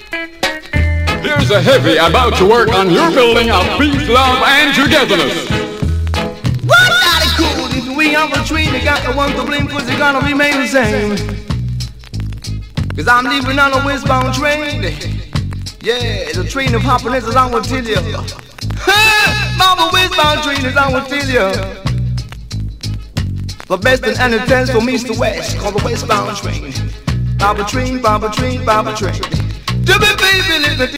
Here's a heavy about to work on your building of peace, love, and togetherness. What are the cool? If we on the tree, they got the one to blame, cause they gonna remain the same. Cause I'm leaving on a westbound train. Yeah, the train of happiness is on, will tell you. Mama, westbound train is on, will tell you. The best in any tends from east to west, called the westbound train. Baba train, Baba train, Baba train. To be baby,